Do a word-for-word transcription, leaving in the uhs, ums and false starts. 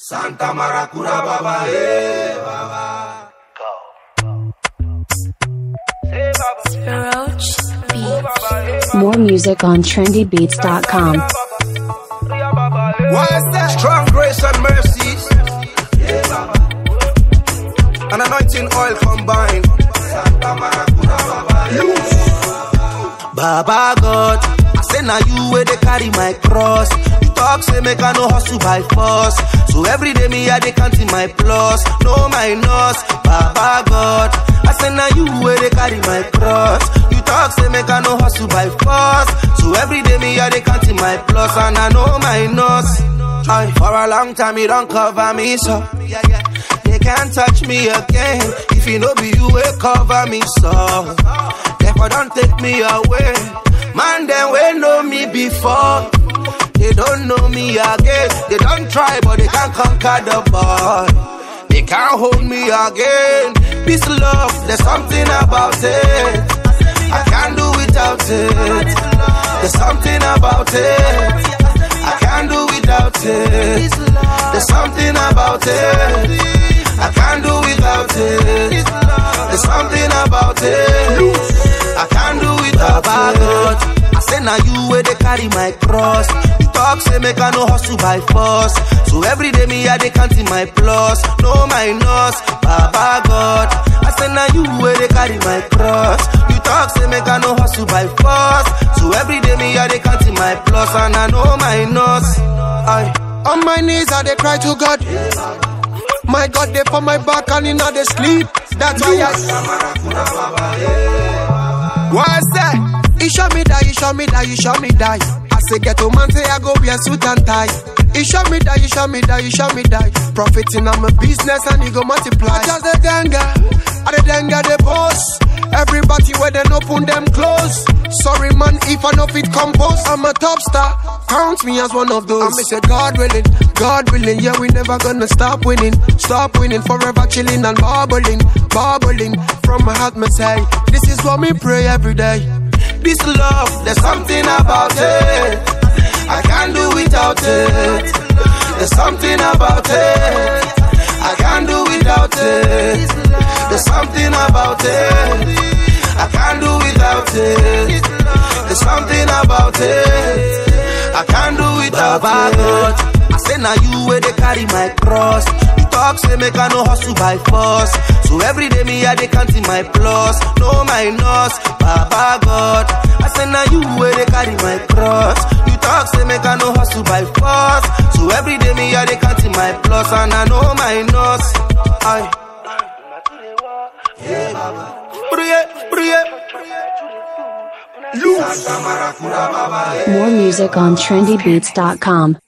Santa Maracura Baba, eh, Baba. Roach Beats. More music on trendy beats dot com. What's that? Strong grace and mercies, yeah, Baba. An anointing oil combined. Santa Maracura Baba, yeah. Baba God, I say now you where they carry my cross. You talk say make I no hustle by force. So every day me I they counting my plus, no minus. Baba God, I say now you where they carry my cross. You talk say make I no hustle by force. So every day me I they counting my plus and I know minus. Aye, for a long time you don't cover me so. They can't touch me again. If you know be you will cover me so. Therefore don't take me away. Man them will know me before. They don't know me again. They don't try but they can't conquer the boy. They can't hold me again. Peace, love, there's something about it. I can't do without it. There's something about it. I can't do without it. There's something about it. I can't do without it. There's something about it. I can't do without it. I say now you where they carry my cross. You talk say make I no hustle by force. So every day me I they counting my plus, no minus. Baba God, I say now you where they carry my cross. You talk say make I no hustle by force. So every day me I they counting my plus and I know minus. Aye. On my knees I they cry to God. My God they for my back and in they sleep. That's why I. What's that? You show me that, you show me that, you show me that. I say get to man, say I go wear suit and tie. You show me that, you show me that, you show me that. Profiting on my business and you go multiply. I just the denga, I the denga the boss. Everybody where they open them close. Sorry man, if I know fit compose. I'm a top star, count me as one of those. I may say God willing, God willing. Yeah, we never gonna stop winning. Stop winning, forever chilling and bubbling, bubbling. From my heart me say, this is what me pray every day. This love, there's something about it. I can't do without it. There's something about it. I can't do without it. There's something about it. I can't do without it. There's something about it. I can't do without Baba it. I say now you where they carry my cross. You talk say make I no hustle by force. So every day me I they counting my plus, no minus. Baba God, I say now you where they carry my cross. You talk say make I no hustle by force. So every day me I they counting my plus and I know minus. Aye. Yeah, Baba. More music on trendy beats dot com.